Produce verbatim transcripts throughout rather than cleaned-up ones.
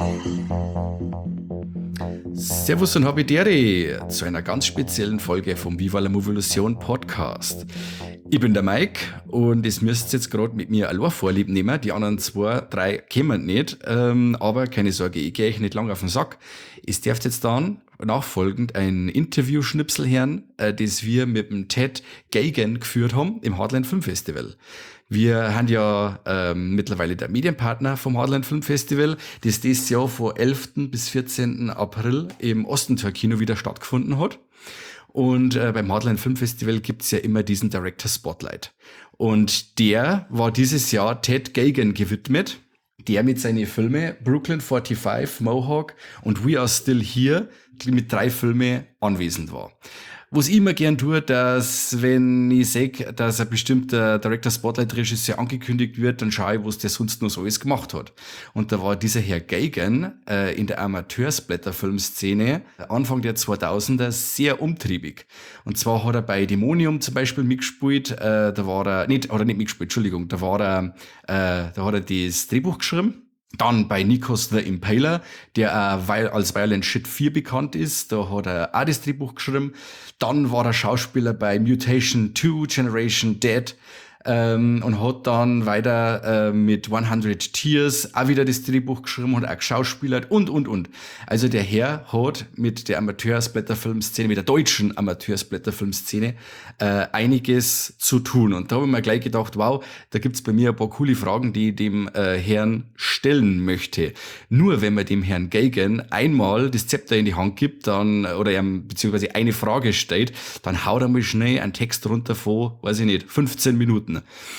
Servus und Habidere zu einer ganz speziellen Folge vom Viva la Movolution Podcast. Ich bin der Mike und es müsst jetzt gerade mit mir allein Vorlieb nehmen. Die anderen zwei, drei kommen nicht, ähm, aber keine Sorge, ich gehe euch nicht lang auf den Sack. Es darf jetzt dann nachfolgend ein Interview-Schnipsel hören, äh, das wir mit dem Ted Geoghegan geführt haben im Heartland Film Festival. Wir haben ja ähm, mittlerweile der Medienpartner vom Heartland Film Festival, das dieses Jahr von elften bis vierzehnten April im Ostentor Kino wieder stattgefunden hat. Und äh, beim Heartland Film Festival gibt's ja immer diesen Director Spotlight. Und der war dieses Jahr Ted Geoghegan gewidmet, der mit seinen Filmen Brooklyn fünfundvierzig, Mohawk und We Are Still Here mit drei Filmen anwesend war. Was ich immer gern tue, dass wenn ich sehe, dass ein bestimmter Director Spotlight Regisseur angekündigt wird, dann schaue ich, was der sonst noch so alles gemacht hat. Und da war dieser Herr Geoghegan äh, in der Amateur-Splatter-Film-Szene Anfang der zweitausender sehr umtriebig. Und zwar hat er bei Dämonium zum Beispiel mitgespielt, äh, da war er, nicht, hat er nicht mitgespielt, Entschuldigung, da war er, äh, da hat er das Drehbuch geschrieben. Dann bei Nikos the Impaler, der äh, weil als Violent Shit vier bekannt ist, da hat er auch das Drehbuch geschrieben. Dann war er Schauspieler bei Mutation zwei, Generation Dead ähm, und hat dann weiter äh, mit hundert Tears auch wieder das Drehbuch geschrieben und auch geschauspielert und, und, und. Also der Herr hat mit der Amateur-Splatter-Film-Szene, mit der deutschen Amateur-Splatter-Film-Szene äh, einiges zu tun. Und da habe ich mir gleich gedacht, wow, da gibt's bei mir ein paar coole Fragen, die ich dem äh, Herrn stellen möchte. Nur wenn man dem Herrn Geoghegan einmal das Zepter in die Hand gibt, dann, oder ihm beziehungsweise eine Frage stellt, dann haut er mal schnell einen Text runter von, weiß ich nicht, fünfzehn Minuten.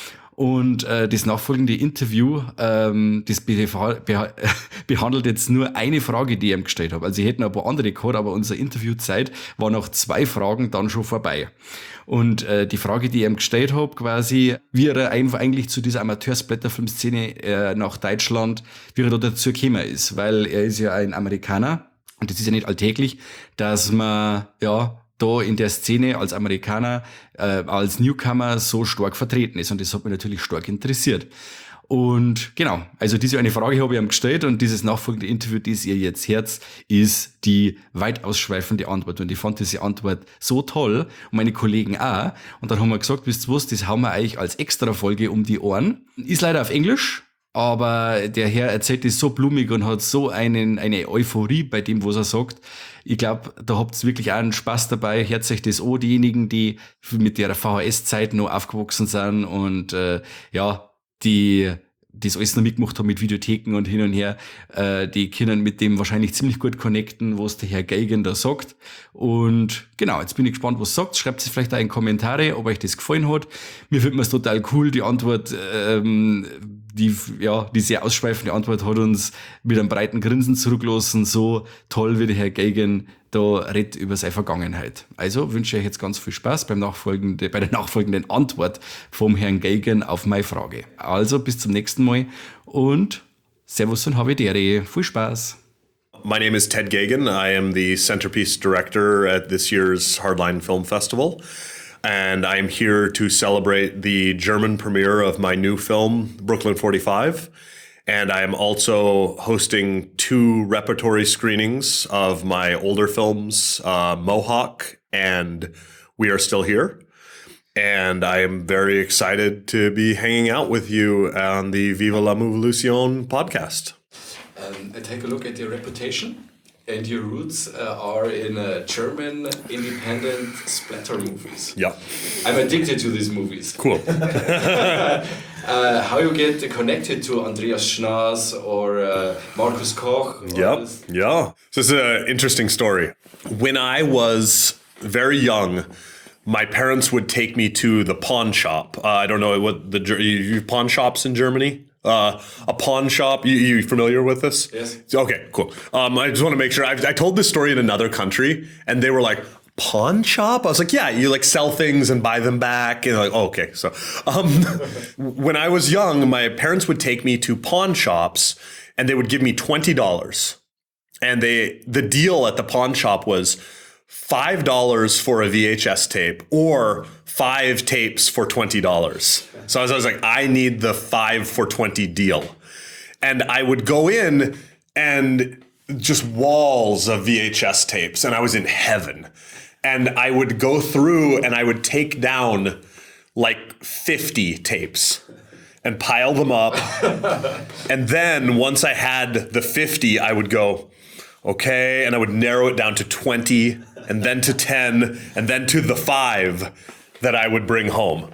Und äh, das nachfolgende Interview, ähm, das beha- beha- behandelt jetzt nur eine Frage, die ich ihm gestellt habe. Also ich hätte noch ein paar andere gehabt, aber unsere Interviewzeit war nach zwei Fragen dann schon vorbei. Und äh, die Frage, die ich ihm gestellt habe, quasi, wie er einfach eigentlich zu dieser Amateur-Splatter-Film-Szene äh, nach Deutschland, wie er da dazu gekommen ist. Weil er ist ja ein Amerikaner und das ist ja nicht alltäglich, dass man, ja, da in der Szene als Amerikaner, äh, als Newcomer so stark vertreten ist. Und das hat mich natürlich stark interessiert. Und genau, also diese eine Frage habe ich ihm gestellt und dieses nachfolgende Interview, das ihr jetzt hört, ist die weit ausschweifende Antwort. Und ich fand diese Antwort so toll und meine Kollegen auch. Und dann haben wir gesagt, wisst ihr was, das hauen wir eigentlich als Extra-Folge um die Ohren. Ist leider auf Englisch. Aber der Herr erzählt es so blumig und hat so einen, eine Euphorie bei dem, was er sagt. Ich glaube, da habt ihr wirklich auch einen Spaß dabei. Hört euch das an, diejenigen, die mit der V H S-Zeit noch aufgewachsen sind und äh, ja, die das alles noch mitgemacht haben mit Videotheken und hin und her, äh, die können mit dem wahrscheinlich ziemlich gut connecten, was der Herr Geoghegan da sagt. Und genau, jetzt bin ich gespannt, was sagt. Schreibt es vielleicht auch in Kommentare, ob euch das gefallen hat. Mir findet man es total cool. Die Antwort, ähm, die, ja, die sehr ausschweifende Antwort hat uns mit einem breiten Grinsen zurückgelassen. So toll, wie der Herr Geoghegan da redet über seine Vergangenheit. Also wünsche ich euch jetzt ganz viel Spaß beim nachfolgende, bei der nachfolgenden Antwort vom Herrn Geoghegan auf meine Frage. Also bis zum nächsten Mal und Servus und Havidere. Viel Spaß. My name is Ted Geoghegan. I am the centerpiece director at this year's Hardline Film Festival. And I'm here to celebrate the German premiere of my new film, Brooklyn forty-five. And I am also hosting two repertory screenings of my older films, uh, Mohawk and We Are Still Here. And I am very excited to be hanging out with you on the Viva la Movolution podcast. Um, I take a look at your reputation. And your roots uh, are in uh, German independent splatter movies. Yeah. I'm addicted to these movies. Cool. uh, how you get connected to Andreas Schnaas or uh, Markus Koch? Yep. Yeah. So this is an interesting story. When I was very young, my parents would take me to the pawn shop. Uh, I don't know what the you, you pawn shops in Germany. Uh, a pawn shop. You, you familiar with this? Yes. Okay, cool. Um, I just want to make sure. I, I told this story in another country, and they were like, pawn shop? I was like, yeah, you like sell things and buy them back. And like, oh, okay. So um, when I was young, my parents would take me to pawn shops, and they would give me twenty dollars. And they the deal at the pawn shop was five dollars for a V H S tape or five tapes for twenty dollars. So I was, I was like, I need the five for twenty deal. And I would go in and just walls of V H S tapes, and I was in heaven. And I would go through and I would take down like fifty tapes and pile them up. And then once I had the fifty, I would go, okay, and I would narrow it down to twenty, and then to ten, and then to the five that I would bring home.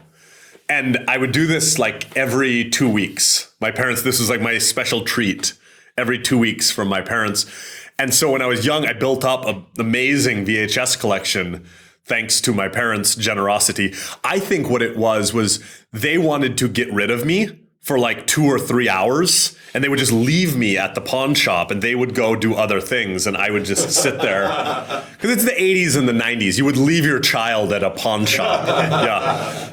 And I would do this like every two weeks. My parents, this was like my special treat every two weeks from my parents. And so when I was young, I built up an amazing V H S collection thanks to my parents' generosity. I think what it was, was they wanted to get rid of me for like two or three hours, and they would just leave me at the pawn shop and they would go do other things, and I would just sit there. Because it's the eighties and the nineties. You would leave your child at a pawn shop. Yeah.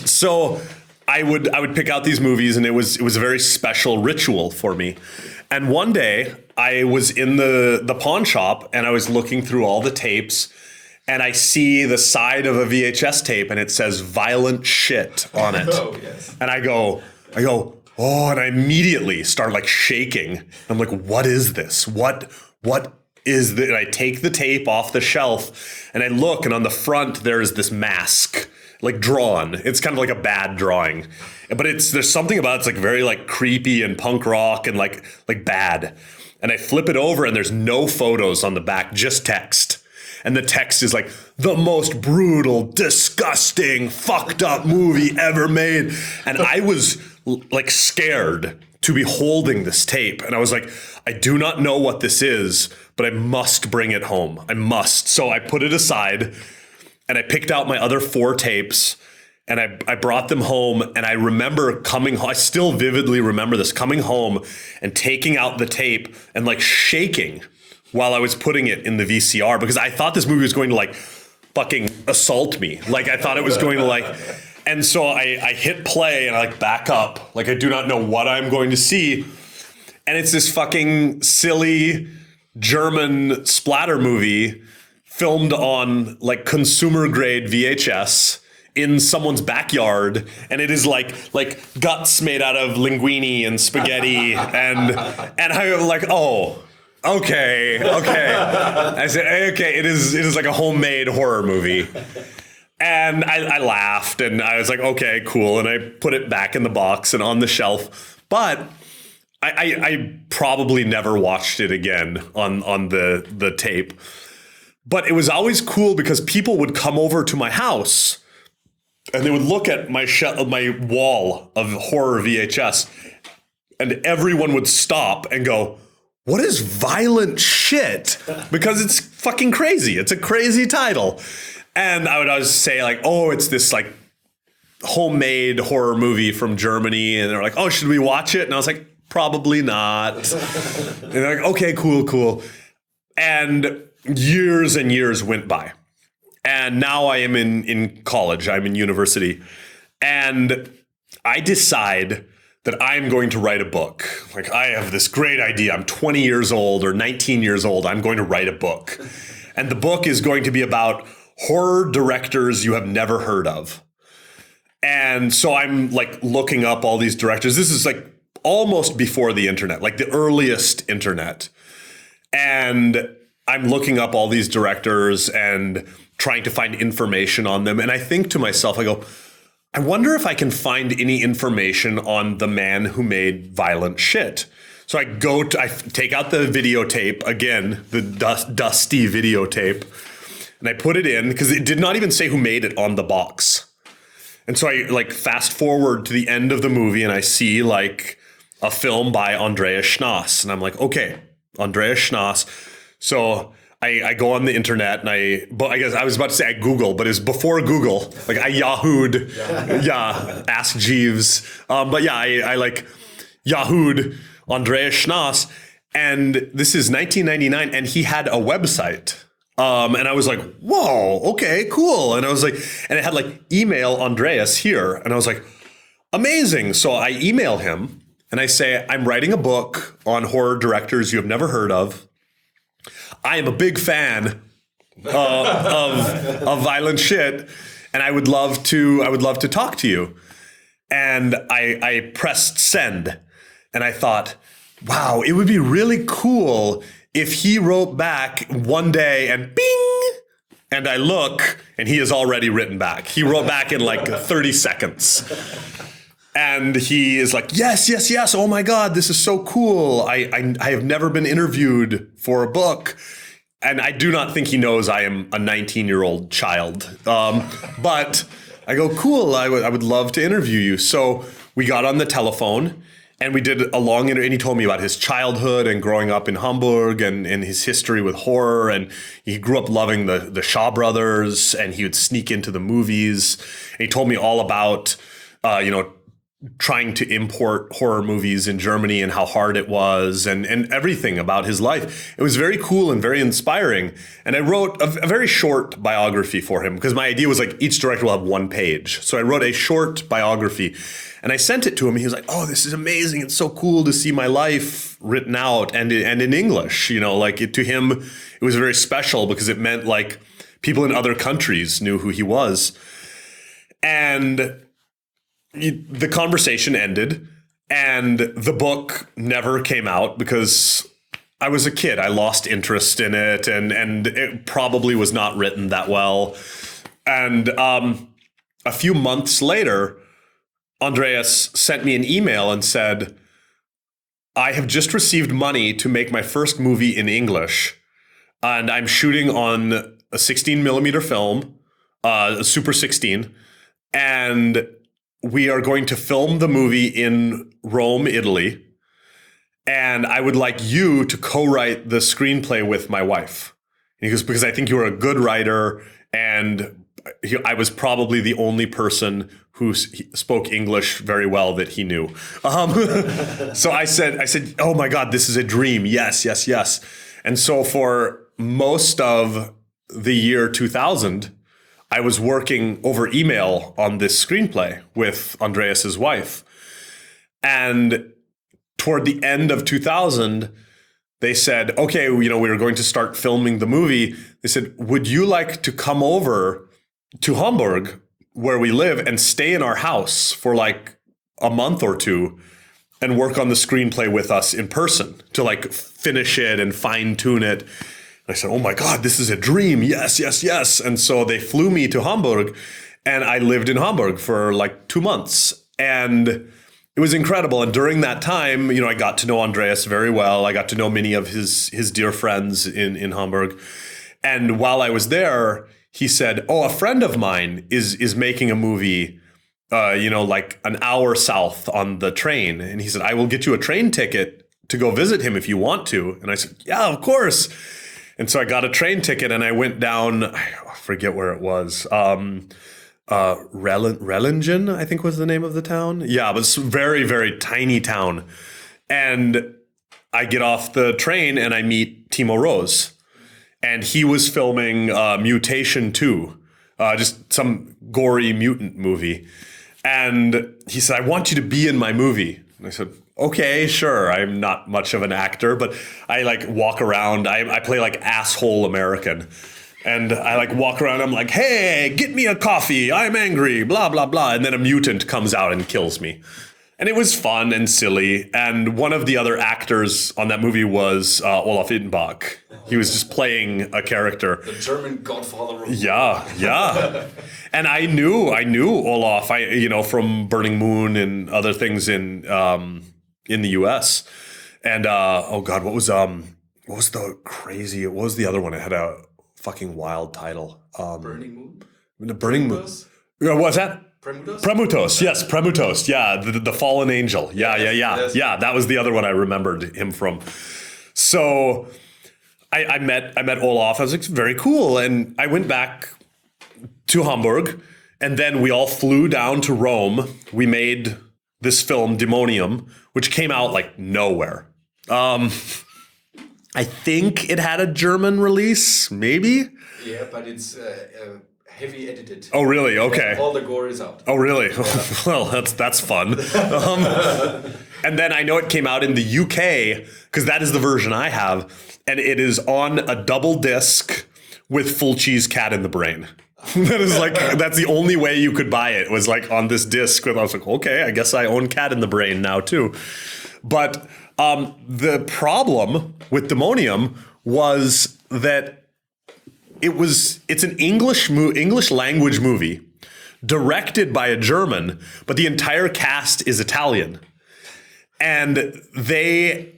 So I would I would pick out these movies, and it was it was a very special ritual for me. And one day I was in the, the pawn shop and I was looking through all the tapes, and I see the side of a V H S tape and it says violent shit on it. Oh, yes. And I go, I go, oh, and I immediately start like shaking. I'm like, what is this? What, what is this? And I take the tape off the shelf and I look, and on the front there is this mask, like drawn. It's kind of like a bad drawing, but it's, there's something about it, it's like very like creepy and punk rock and like, like bad. And I flip it over and there's no photos on the back, just text. And the text is like, the most brutal, disgusting, fucked up movie ever made. And I was like scared to be holding this tape. And I was like, I do not know what this is, but I must bring it home. I must. So I put it aside and I picked out my other four tapes, and I, I brought them home. And I remember coming home, I still vividly remember this, coming home and taking out the tape and like shaking while I was putting it in the V C R, because I thought this movie was going to like fucking assault me. Like I thought it was going to like, and so I, I hit play and I like back up. Like I do not know what I'm going to see. And it's this fucking silly German splatter movie filmed on like consumer grade V H S in someone's backyard, and it is like like guts made out of linguine and spaghetti, and and I'm like, oh, okay, okay. I said, okay, it is it is like a homemade horror movie. And I, I laughed, and I was like, okay, cool, and I put it back in the box and on the shelf. But I, I, I probably never watched it again on on the the tape. But it was always cool because people would come over to my house and they would look at my sh- my wall of horror V H S, and everyone would stop and go, what is violent shit? Because it's fucking crazy. It's a crazy title. And I would always say like, oh, it's this like homemade horror movie from Germany. And they're like, oh, should we watch it? And I was like, probably not. And they're like, okay, cool, cool. And years and years went by. And now I am in, in college. I'm in university. And I decide that I'm going to write a book. Like, I have this great idea. I'm twenty years old or nineteen years old. I'm going to write a book. And the book is going to be about horror directors you have never heard of. And so I'm like looking up all these directors. This is like almost before the internet, like the earliest internet. And I'm looking up all these directors and trying to find information on them. And I think to myself, I go, I wonder if I can find any information on the man who made violent shit. So I go to, I take out the videotape again, the dust, dusty videotape, and I put it in because it did not even say who made it on the box. And so I like fast forward to the end of the movie and I see like a film by Andreas Schnaas. And I'm like, okay, Andreas Schnaas. So I, I go on the internet and I, but I guess I was about to say I Google, but it's before Google. Like I Yahoo'd, yeah, yeah Ask Jeeves. Um, but yeah, I, I like Yahoo'd Andreas Schnaas, and this is nineteen ninety-nine, and he had a website. Um, and I was like, whoa, okay, cool. And I was like, and it had like email Andreas here, and I was like, amazing. So I email him and I say, I'm writing a book on horror directors you have never heard of. I am a big fan uh, of of violent shit, and I would love to I would love to talk to you. And I I pressed send, and I thought, wow, it would be really cool if he wrote back one day and bing, and I look, and he has already written back. He wrote back in like thirty seconds. And he is like, yes, yes, yes. Oh my God, this is so cool. I, I, I have never been interviewed for a book. And I do not think he knows I am a nineteen-year-old child. Um, but I go, cool, I, w- I would love to interview you. So we got on the telephone and we did a long interview. And he told me about his childhood and growing up in Hamburg and, and his history with horror. And he grew up loving the, the Shaw Brothers, and he would sneak into the movies. And he told me all about, uh, you know, trying to import horror movies in Germany and how hard it was, and, and everything about his life. It was very cool and very inspiring. And I wrote a, a very short biography for him because my idea was like each director will have one page. So I wrote a short biography and I sent it to him. He was like, oh, this is amazing. It's so cool to see my life written out and, and in English. You know, like it, to him, it was very special because it meant like people in other countries knew who he was. And the conversation ended and the book never came out because I was a kid. I lost interest in it, and, and it probably was not written that well. And um, a few months later, Andreas sent me an email and said, I have just received money to make my first movie in English, and I'm shooting on a sixteen millimeter film, uh, a Super sixteen, and we are going to film the movie in Rome, Italy, and I would like you to co-write the screenplay with my wife. And he goes, because I think you are a good writer, and he, I was probably the only person who s- spoke English very well that he knew. Um, so I said, I said, oh my God, this is a dream. Yes, yes, yes. And so for most of the year two thousand, I was working over email on this screenplay with Andreas's wife. And toward the end of two thousand, they said, okay, you know, we were going to start filming the movie. They said, would you like to come over to Hamburg, where we live, and stay in our house for like a month or two and work on the screenplay with us in person to like finish it and fine tune it? I said, oh my God, this is a dream. Yes, yes, yes. And so they flew me to Hamburg, and I lived in Hamburg for like two months. And it was incredible. And during that time, you know, I got to know Andreas very well. I got to know many of his his dear friends in, in Hamburg. And while I was there, he said, oh, a friend of mine is is making a movie, uh, you know, like an hour south on the train. And he said, I will get you a train ticket to go visit him if you want to. And I said, yeah, of course. And so I got a train ticket and I went down, I forget where it was, um, uh, Rell- Rellingen, I think was the name of the town. Yeah, it was a very, very tiny town. And I get off the train and I meet Timo Rose. And he was filming uh, Mutation two, uh, just some gory mutant movie. And he said, I want you to be in my movie. And I said, okay, sure. I'm not much of an actor, but I like walk around. I, I play like asshole American. And I like walk around. I'm like, hey, get me a coffee. I'm angry, blah, blah, blah. And then a mutant comes out and kills me. And it was fun and silly. And one of the other actors on that movie was uh, Olaf Ittenbach. He was just playing a character. The German godfather. Of yeah, yeah. And I knew, I knew Olaf, I you know, from Burning Moon and other things in um, in the U S. And uh, oh God, what was um, what was the crazy? What was the other one? It had a fucking wild title. Um, Burning Moon. The Burning Moon. What was that? Premutos? Premutos, yes, Premutos, yeah, the, the fallen angel, yeah, yeah, yeah, yes. yeah. That was the other one I remembered him from. So I, I met I met Olaf. I was like, very cool, and I went back to Hamburg, and then we all flew down to Rome. We made this film Demonium, which came out like nowhere. Um, I think it had a German release, maybe. Yeah, but it's uh, uh, heavy edited. Oh, really? Okay. All the gore is out. Oh, really? Yeah. Well, that's that's fun. Um, and then I know it came out in the U K because that is the version I have, and it is on a double disc with Fulci's Cat in the Brain. That is like that's the only way you could buy it was like on this disc. And I was like, okay, I guess I own Cat in the Brain now too. But Um, the problem with Demonium was that it was it's an English mo- English language movie directed by a German, but the entire cast is Italian. And they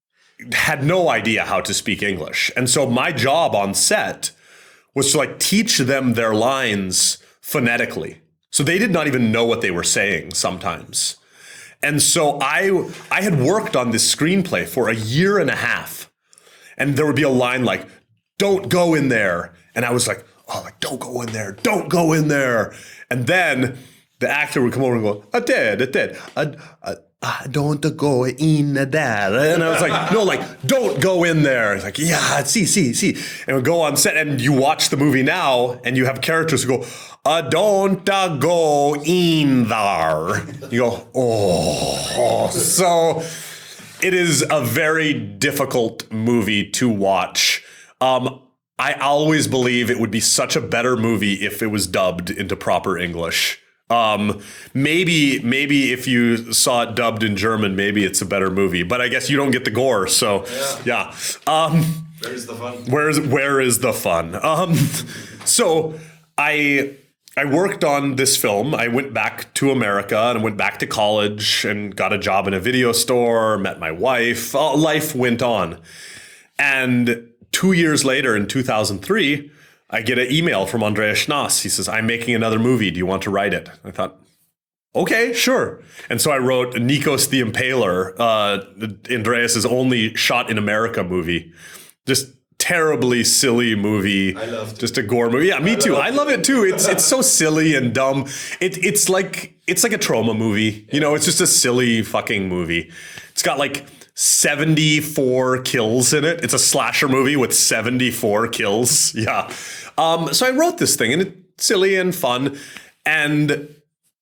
had no idea how to speak English. And so my job on set was to like teach them their lines phonetically. So they did not even know what they were saying sometimes. And so I I had worked on this screenplay for a year and a half. And there would be a line like, "Don't go in there." And I was like, oh, like, don't go in there. Don't go in there. And then the actor would come over and go, I did, I did. I, I, I don't go in there. And I was like, no, like, don't go in there. It's like, yeah, see, see, see. And we go on set and you watch the movie now and you have characters who go, I don't uh, go in there. You go, oh. So it is a very difficult movie to watch. Um, I always believe it would be such a better movie if it was dubbed into proper English. Um, maybe, maybe if you saw it dubbed in German, maybe it's a better movie. But I guess you don't get the gore, so yeah. yeah. Um, Where's the fun? Where's where is the fun? Um, so I I worked on this film. I went back to America and went back to college and got a job in a video store. Met my wife. Uh, life went on, and two years later, in two thousand three, I get an email from Andreas Schnaas. He says, I'm making another movie. Do you want to write it? I thought, okay, sure. And so I wrote Nikos the Impaler, uh, Andreas's only shot in America movie. Just terribly silly movie. I loved it. Just a gore movie. Yeah, me I too. loved I love it too. It's it's so silly and dumb. It, it's like it's like a trauma movie. You know, it's just a silly fucking movie. It's got like seventy-four kills in it. It's a slasher movie with seventy-four kills. Yeah. Um, so I wrote this thing and it's silly and fun. And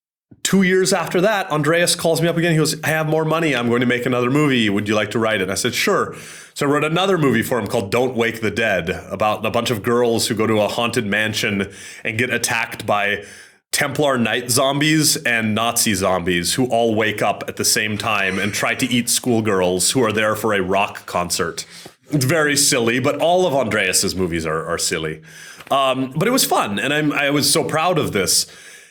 two years after that, Andreas calls me up again. He goes, I have more money. I'm going to make another movie. Would you like to write it? And I said, sure. So I wrote another movie for him called Don't Wake the Dead, about a bunch of girls who go to a haunted mansion and get attacked by Templar night zombies and Nazi zombies who all wake up at the same time and try to eat schoolgirls who are there for a rock concert. It's very silly, but all of Andreas's movies are, are silly. Um, but it was fun, and I'm, I was so proud of this.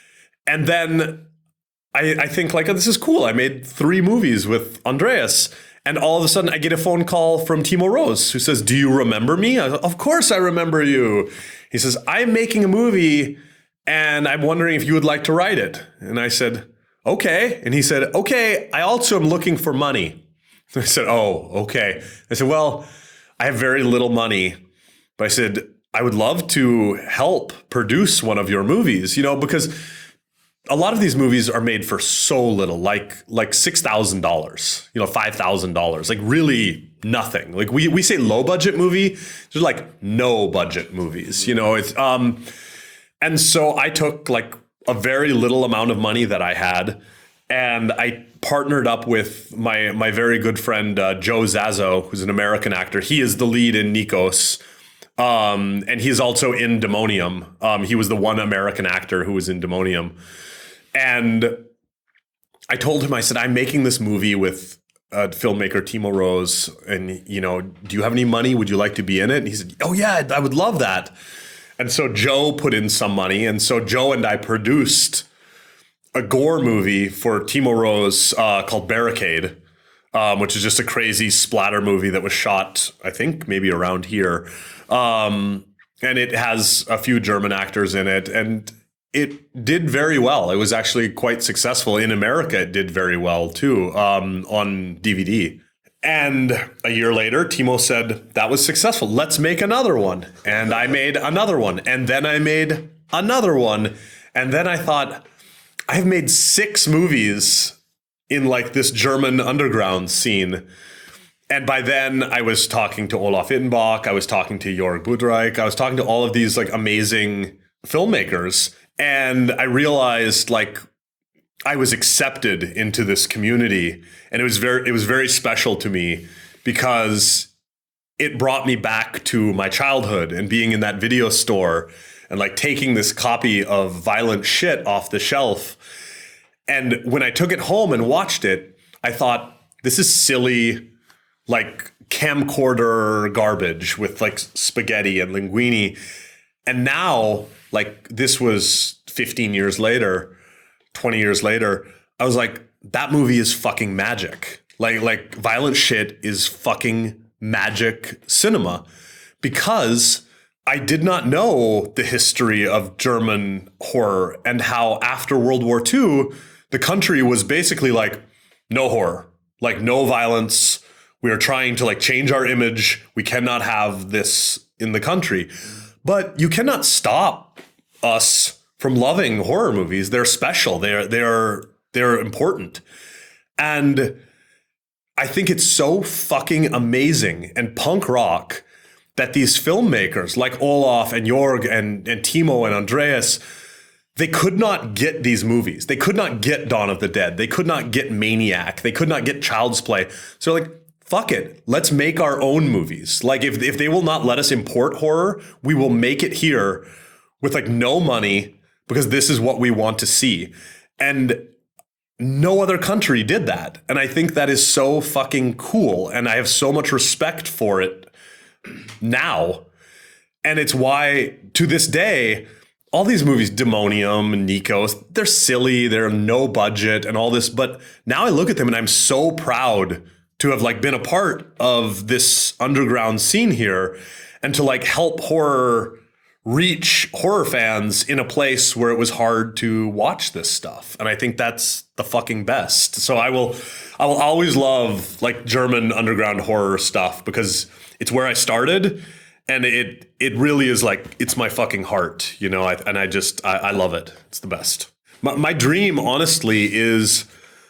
And then I, I think, like, oh, this is cool. I made three movies with Andreas, and all of a sudden I get a phone call from Timo Rose, who says, do you remember me? I, of course I remember you. He says, I'm making a movie, and I'm wondering if you would like to write it. And I said, okay. And he said, okay, I also am looking for money. I said, oh, okay. I said, well, I have very little money. But I said, I would love to help produce one of your movies, you know, because a lot of these movies are made for so little, like like six thousand dollars, you know, five thousand dollars, like really nothing. Like we we say low budget movie, there's like no budget movies, you know, it's um. And so I took like a very little amount of money that I had, and I partnered up with my my very good friend uh, Joe Zazo, who's an American actor. He is the lead in Nikos, um, and he's also in Demonium. Um, he was the one American actor who was in Demonium. And I told him, I said, I'm making this movie with uh, filmmaker Timo Rose, and, you know, do you have any money? Would you like to be in it? And he said, oh, yeah, I would love that. And so Joe put in some money. And so Joe and I produced a gore movie for Timo Rose uh, called Barricade, um, which is just a crazy splatter movie that was shot, I think, maybe around here. Um, and it has a few German actors in it. And it did very well. It was actually quite successful. In America, it did very well, too, um, on D V D. And a year later, Timo said, that was successful. Let's make another one. And I made another one. And then I made another one. And then I thought, I've made six movies in like this German underground scene. And by then I was talking to Olaf Ittenbach. I was talking to Jörg Budreich. I was talking to all of these like amazing filmmakers. And I realized like I was accepted into this community, and it was very, it was very special to me because it brought me back to my childhood and being in that video store and like taking this copy of Violent Shit off the shelf. And when I took it home and watched it, I thought, this is silly, like camcorder garbage with like spaghetti and linguine. And now, like this was fifteen years later, twenty years later, I was like, that movie is fucking magic. Like, like violent shit is fucking magic cinema, because I did not know the history of German horror and how after World War Two, the country was basically like, no horror, like no violence. We are trying to like change our image. We cannot have this in the country. But you cannot stop us from loving horror movies. They're special. They're they're they're important. And I think it's so fucking amazing and punk rock that these filmmakers like Olaf and Jorg and, and Timo and Andreas, they could not get these movies. They could not get Dawn of the Dead. They could not get Maniac. They could not get Child's Play. So like, fuck it. Let's make our own movies. Like if, if they will not let us import horror, we will make it here with like no money, because this is what we want to see. And no other country did that. And I think that is so fucking cool. And I have so much respect for it now. And it's why to this day, all these movies, Demonium and Nikos, they're silly, they're no budget and all this. But now I look at them and I'm so proud to have like been a part of this underground scene here and to like help horror reach horror fans in a place where it was hard to watch this stuff. And I think that's the fucking best. So I will, I will always love like German underground horror stuff because it's where I started, and it, it really is like, it's my fucking heart, you know, I, and I just, I, I love it. It's the best. My, my dream, honestly, is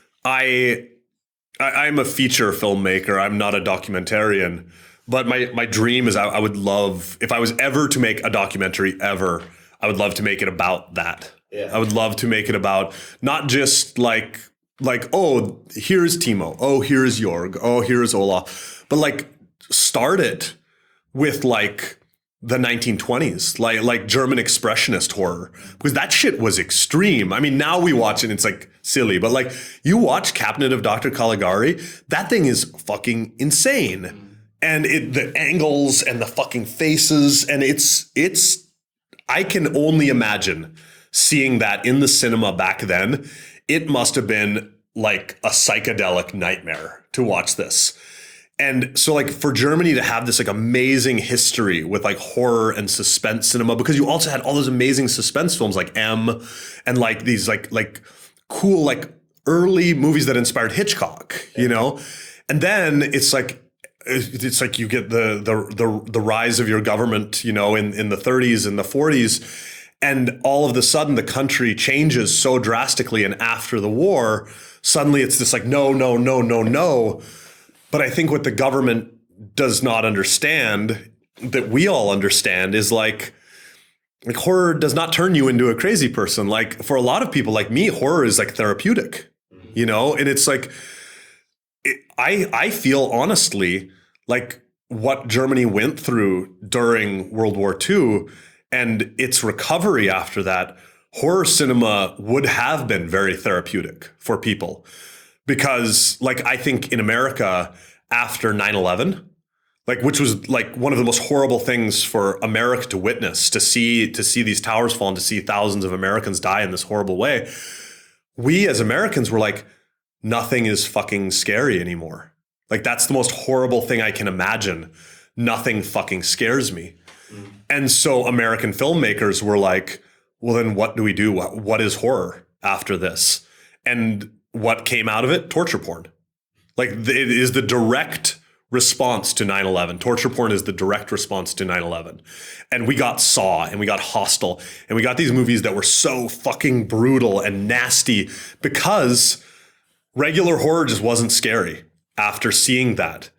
I, I, I'm a feature filmmaker. I'm not a documentarian. But my, my dream is I, I would love, if I was ever to make a documentary ever, I would love to make it about that. Yeah. I would love to make it about not just like, like, oh, here's Timo. Oh, here's Jorg. Oh, here's Olaf. But like start it with like the nineteen twenties, like, like German expressionist horror, because that shit was extreme. I mean, now we watch it and it's like silly, but like you watch Cabinet of Doctor Caligari, that thing is fucking insane. And it, the angles and the fucking faces, and it's, it's, I can only imagine seeing that in the cinema back then. It must have been like a psychedelic nightmare to watch this. And so like for Germany to have this like amazing history with like horror and suspense cinema, because you also had all those amazing suspense films like M and like these like, like cool, like early movies that inspired Hitchcock, you know? And then it's like, it's like you get the, the the the rise of your government, you know, in, in the thirties and the forties. And all of the sudden the country changes so drastically. And after the war, suddenly it's this like, no, no, no, no, no. But I think what the government does not understand, that we all understand, is like, like horror does not turn you into a crazy person. Like for a lot of people like me, horror is like therapeutic, you know, and it's like, it, I I feel honestly like what Germany went through during World War Two and its recovery after that, horror cinema would have been very therapeutic for people. Because like, I think in America after nine eleven, like, which was like one of the most horrible things for America to witness, to see, to see these towers fall and to see thousands of Americans die in this horrible way. We as Americans were like, nothing is fucking scary anymore. Like, that's the most horrible thing I can imagine. Nothing fucking scares me. Mm. And so American filmmakers were like, well, then what do we do? What, what is horror after this? And what came out of it? Torture porn. Like, it is the direct response to nine eleven. Torture porn is the direct response to nine eleven. And we got Saw and we got Hostel and we got these movies that were so fucking brutal and nasty because regular horror just wasn't scary after seeing that.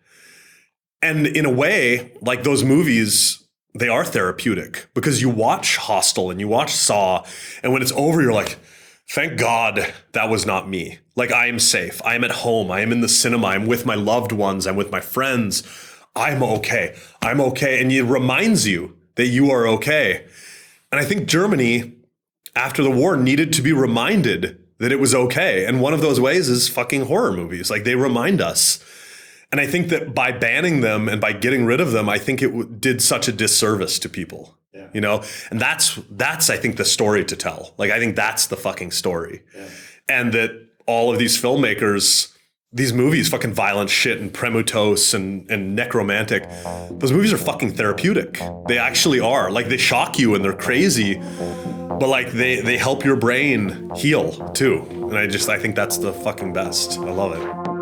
And in a way, like those movies, they are therapeutic because you watch Hostel and you watch Saw, and when it's over, you're like, thank God that was not me. Like, I am safe. I am at home. I am in the cinema. I'm with my loved ones. I'm with my friends. I'm okay. I'm okay. And it reminds you that you are okay. And I think Germany, after the war, needed to be reminded that it was okay. And one of those ways is fucking horror movies. Like, they remind us. And I think that by banning them and by getting rid of them, I think it w- did such a disservice to people. Yeah. You know, and that's that's I think the story to tell. Like, I think that's the fucking story. Yeah. And that all of these filmmakers, these movies, fucking Violent Shit and Premutos and, and Necromantic, those movies are fucking therapeutic. They actually are. Like, they shock you and they're crazy, but like they, they help your brain heal too. And I just, I think that's the fucking best. I love it.